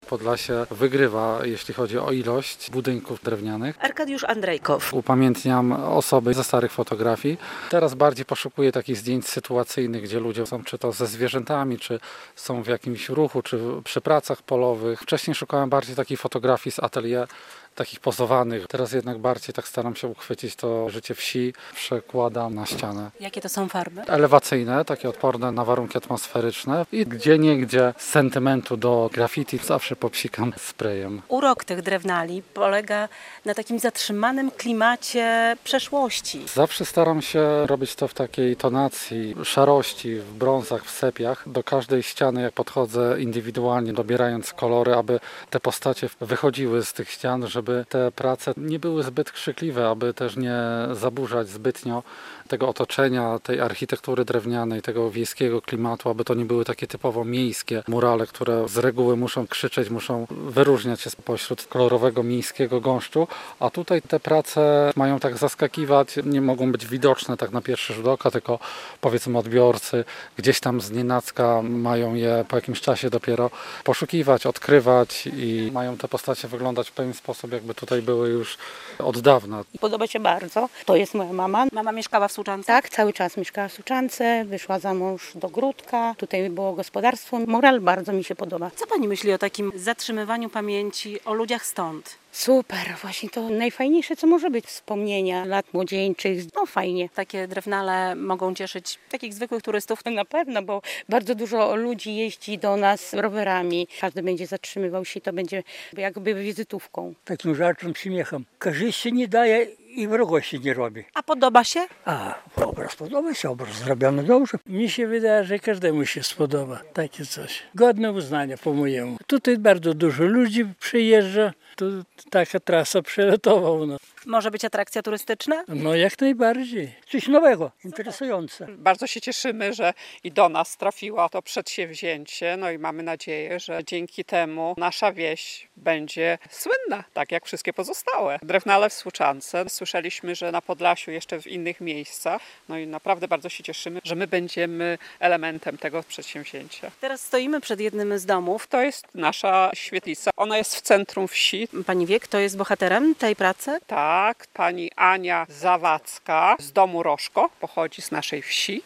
Podlasie wygrywa, jeśli chodzi o ilość budynków drewnianych. Arkadiusz Andrejkow. Upamiętniam osoby ze starych fotografii. Teraz bardziej poszukuję takich zdjęć sytuacyjnych, gdzie ludzie są czy to ze zwierzętami, czy są w jakimś ruchu, czy przy pracach polowych. Wcześniej szukałem bardziej takich fotografii z atelier, takich pozowanych. Teraz jednak bardziej tak staram się uchwycić to życie wsi, przekładam na ścianę. Jakie to są farby? Elewacyjne, takie odporne na warunki atmosferyczne i gdzieniegdzie z sentymentu do graffiti zawsze popsikam sprayem. Urok tych drewnali polega na takim zatrzymanym klimacie przeszłości. Zawsze staram się robić to w takiej tonacji szarości, w brązach, w sepiach. Do każdej ściany, jak podchodzę indywidualnie, dobierając kolory, aby te postacie wychodziły z tych ścian, żeby te prace nie były zbyt krzykliwe, aby też nie zaburzać zbytnio tego otoczenia, tej architektury drewnianej, tego wiejskiego klimatu, aby to nie były takie typowo miejskie murale, które z reguły muszą krzyczeć, muszą wyróżniać się spośród kolorowego miejskiego gąszczu, a tutaj te prace mają tak zaskakiwać, nie mogą być widoczne tak na pierwszy rzut oka, tylko powiedzmy odbiorcy gdzieś tam znienacka mają je po jakimś czasie dopiero poszukiwać, odkrywać i mają te postacie wyglądać w pewien sposób, jakby tutaj były już od dawna. Podoba się bardzo. To jest moja mama. Mama mieszkała w Słuczance? Tak, cały czas mieszkała w Słuczance, wyszła za mąż do Gródka. Tutaj było gospodarstwo. Mural bardzo mi się podoba. Co pani myśli o takim zatrzymywaniu pamięci o ludziach stąd? Super, właśnie to najfajniejsze, co może być. Wspomnienia lat młodzieńczych. No fajnie. Takie drewnale mogą cieszyć takich zwykłych turystów? Na pewno, bo bardzo dużo ludzi jeździ do nas rowerami. Każdy będzie zatrzymywał się, to będzie jakby wizytówką. Takim żartem, śmiechem. Korzyści nie daje i wrogości nie robi. A podoba się? A, obraz podoba się, obraz zrobiony dobrze. Mi się wydaje, że każdemu się spodoba takie coś. Godne uznania po mojemu. Tutaj bardzo dużo ludzi przyjeżdża. Tu taka trasa przelotowa u nas. Może być atrakcja turystyczna? No jak najbardziej. Coś nowego, interesujące. Bardzo się cieszymy, że i do nas trafiło to przedsięwzięcie, no i mamy nadzieję, że dzięki temu nasza wieś będzie słynna, tak jak wszystkie pozostałe. Drewnale w Słuczance. Słyszeliśmy, że na Podlasiu, jeszcze w innych miejscach. No i naprawdę bardzo się cieszymy, że my będziemy elementem tego przedsięwzięcia. Teraz stoimy przed jednym z domów. To jest nasza świetlica. Ona jest w centrum wsi. Pani wie, kto jest bohaterem tej pracy? Tak, pani Ania Zawadzka z domu Rożko pochodzi z naszej wsi.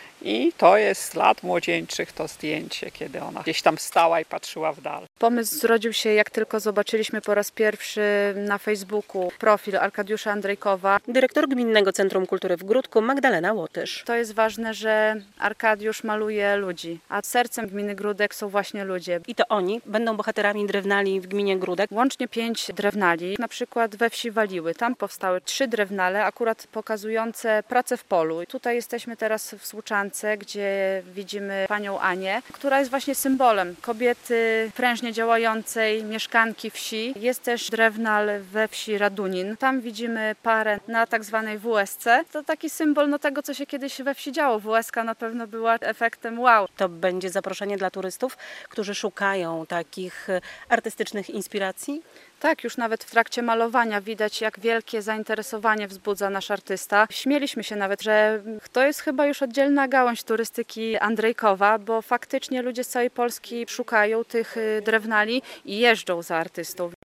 I to jest z lat młodzieńczych to zdjęcie, kiedy ona gdzieś tam stała i patrzyła w dal. Pomysł zrodził się, jak tylko zobaczyliśmy po raz pierwszy na Facebooku profil Arkadiusza Andrejkowa. Dyrektor Gminnego Centrum Kultury w Gródku Magdalena Łotysz. To jest ważne, że Arkadiusz maluje ludzi, a sercem gminy Gródek są właśnie ludzie. I to oni będą bohaterami drewnali w gminie Gródek. Łącznie 5 drewnali, na przykład we wsi Waliły. Tam powstały 3 drewnale, akurat pokazujące pracę w polu. Tutaj jesteśmy teraz w Słuczance, gdzie widzimy panią Anię, która jest właśnie symbolem kobiety prężnie działającej, mieszkanki wsi. Jest też drewnal we wsi Radunin. Tam widzimy parę na tak zwanej WSC. To taki symbol tego, co się kiedyś we wsi działo. WSK na pewno była efektem wow. To będzie zaproszenie dla turystów, którzy szukają takich artystycznych inspiracji? Tak, już nawet w trakcie malowania widać, jak wielkie zainteresowanie wzbudza nasz artysta. Śmieliśmy się nawet, że to jest chyba już oddzielna gałąź turystyki Andrejkowa, bo faktycznie ludzie z całej Polski szukają tych drewnali i jeżdżą za artystą.